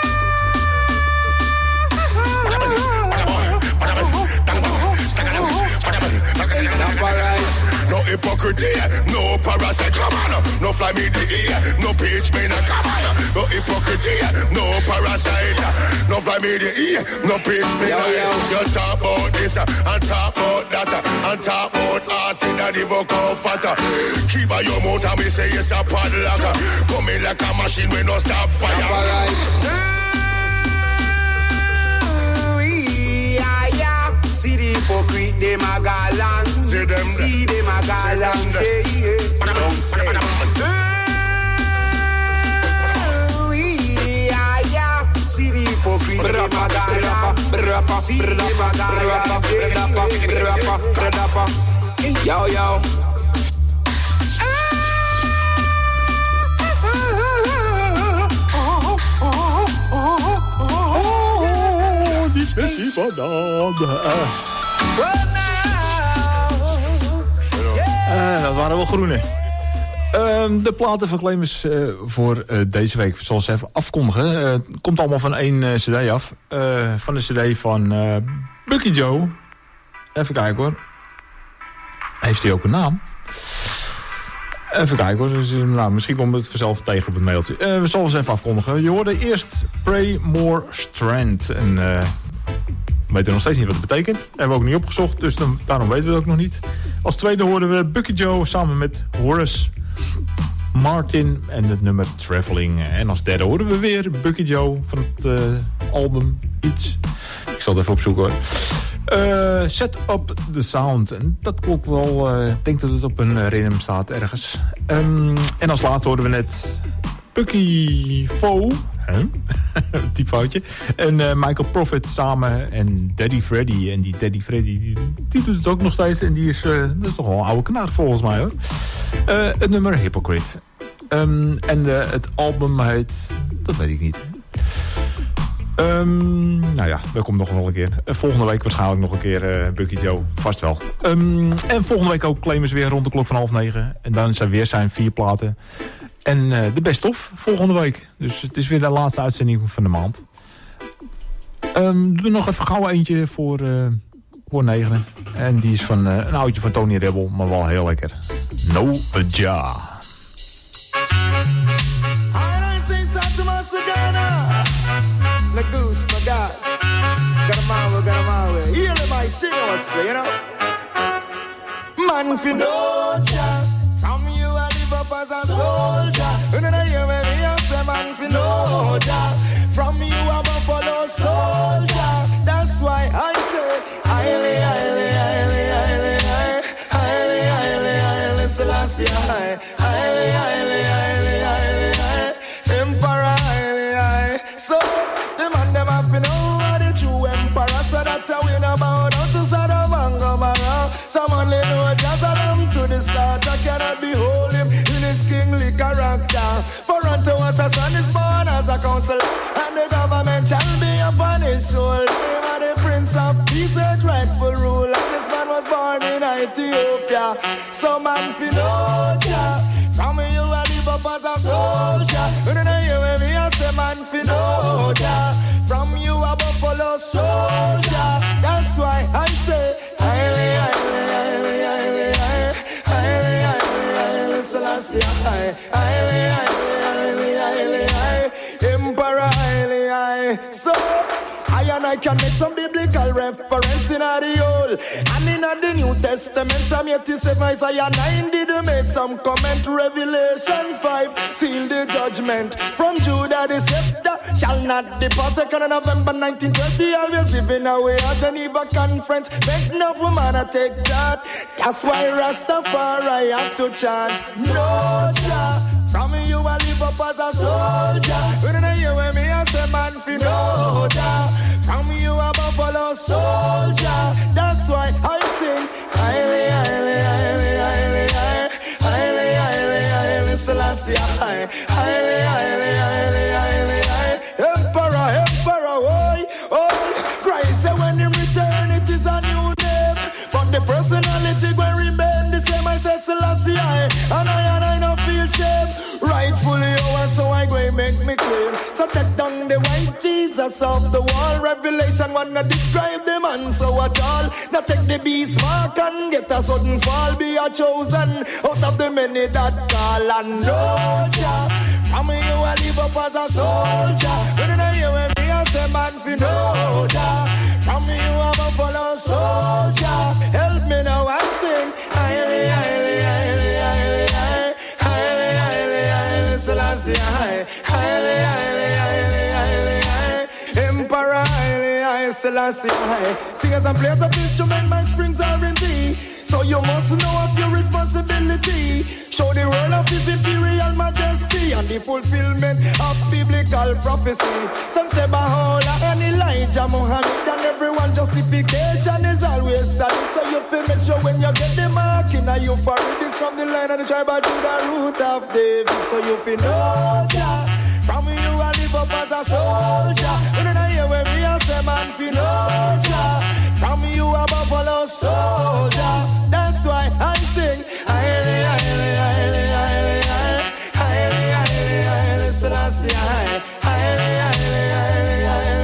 No hypocrisy, no parasite, come on. No fly me the ear, no pitch me, no come on. No hypocrisy, no parasite. No fly me the ear, no pitch me, no. You talk about this, and talk about that, and talk about art in the vocal fatter. Keep by your mouth and me say it's a padlock. Come in like a machine, we no stop fire. See the hypocrite, them a galang. See them a galang. Don't say. See the hypocrite, them a galang. See them a galang. Yo, yo. Dat waren wel groene. De platen van Clemens voor deze week, zoals ze even afkondigen, komt allemaal van één cd af. Van de cd van Bucky Joe. Even kijken hoor. Heeft hij ook een naam? Even kijken hoor. Dus, nou, misschien komt het vanzelf tegen op het mailtje. We zullen eens even afkondigen. Je hoorde eerst Pray More Strength. En we weten nog steeds niet wat het betekent. Hebben we ook niet opgezocht, dus daarom weten we het ook nog niet. Als tweede hoorden we Bucky Joe samen met Horace Martin en het nummer Traveling. En als derde hoorden we weer Bucky Joe van het album Iets. Ik zal het even opzoeken hoor. Set Up The Sound. En dat klopt wel. Ik denk dat het op een rhythm staat ergens. En als laatste hoorden we net Bucky Fo. Typfoutje. En Michael Prophet samen en Daddy Freddy. En die Daddy Freddy die doet het ook nog steeds. En die is, dat is toch wel een oude knaar volgens mij hoor. Het nummer Hypocrite. En het album heet... Dat weet ik niet. Nou ja, dat komt nog wel een keer. Volgende week waarschijnlijk nog een keer Bucky Joe. Vast wel. En volgende week ook Clemens weer rond de klok van 8:30. En dan zijn weer zijn 4 platen. En de best of volgende week. Dus het is weer de laatste uitzending van de maand. Doe nog even gauw eentje voor 9. En die is van een oudje van Tony Rebel. Maar wel heel lekker. No Ja. The goose, my gosh. Got a mile. Heal him, I seriously, you know. Man, fi know ya. From you, I live up as a soldier. You know, you hear me, I say, man, fi know ya. From you, I'm a follow soldier. That's why I say, highly, highly, highly, highly, highly, highly, highly, Selassie, highly, highly, highly, highly, highly, Emperor, highly, highly. So, them have been over the true emperor. So that's how we know about how to start a bangabara. Some only know just a them to the start. I cannot behold him in his kingly character. For unto us a son is born as a counsel, and the government shall be upon his shoulder. Him are the prince of peace, his rightful rule. And this man was born in Ethiopia. So man fi know ya. From you I live up as a soldier. You don't hear me I say man fi know ya. From you a buffalo soldier. That's why I say highly, highly, highly, highly, highly, highly, highly, Selassie, highly, highly, highly, highly, highly, Emperor, highly, high. So I and I can make some biblical reference in the Old and in the New Testament. Psalm 87, Isaiah 9 did make some comment. Revelation 5 seal the judgment from Judah. The scepter shall not depart. 2nd of November 1920, always living away at Geneva Conference. Make no woman to take that. That's why Rastafari have to chant. No Jah, from you I live up as a soldier. When I hear when me I say man fi no Jah, from you a buffalo soldier. That's why I sing highly, highly, highly, highly, highly, highly, highly, Selassie, highly, highly, highly, highly, highly, Emperor, Emperor, oi, oi. Christ say when him return it is a new name, but the personality when remain the same. I say Selassie, and I no feel shame. Rightfully yours, so I go and make me claim. So take down the white Jesus off the wall. Revelation wanna describe the man so at all. Now take the beast mark and get a sudden fall. Be a chosen out of the many that call. And no Jah, from you I live up as a soldier. When I hear when me I say man fi no Jah, from you I'm a follow soldier. Help me now and sing highly, highly, highly, highly, highly, highly, highly, Selassie, highly, highly, highly, highly, highly, Emperor, highly, highly, Selassie, highly. Singers and players of instrument, my springs are in thee. So you must know of your responsibility. Show the world of his imperial majesty and the fulfillment of biblical prophecy. Some say Baha'u'llah and Elijah Muhammad, and everyone justification is always solid. So you feel make sure when you get the mark in you for this from the line of the tribe of Judah, root of David. So you feel know Jah, from you I live up as a soldier. When I hear when me I say man feel know Jah, from you a buffalo soldier. That's why I sing highly, highly, highly, highly, highly, highly, highly, Selassie, highly, highly, highly, highly,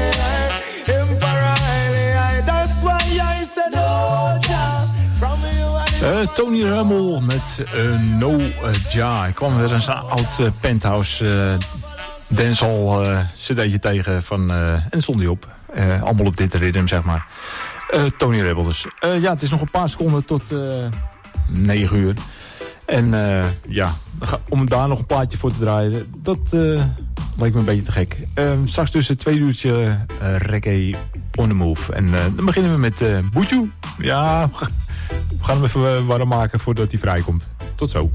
highly, Emperor, highly, highly. That's why I said no Jah, from you. Tony Rebel met No Jah. Ik kwam weer eens een oud Penthouse dancehall cd'tje tegen van, en stond hij op. Allemaal op dit ritme, zeg maar. Tony Rebel dus. Ja, het is nog een paar seconden tot 9 uur. En ja, om daar nog een plaatje voor te draaien, dat lijkt me een beetje te gek. Straks dus een 2 uurtje reggae on the move. En dan beginnen we met Buju. Ja, we gaan hem even warm maken voordat hij vrijkomt. Tot zo.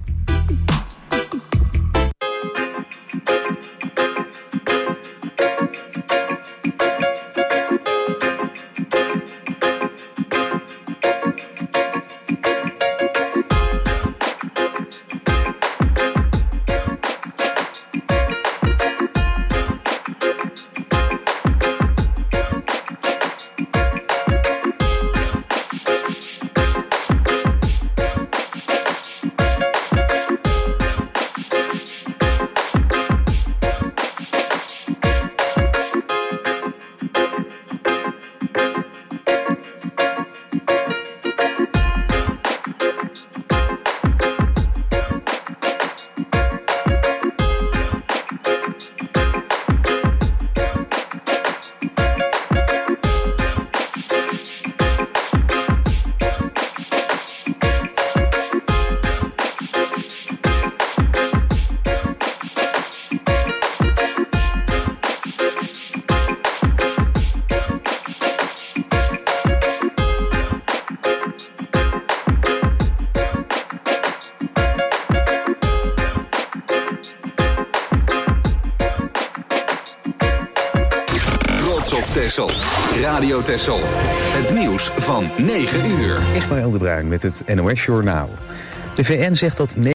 Texel. Radio Texel. Het nieuws van 9 uur. Ismaël de Bruin met het NOS Journaal. De VN zegt dat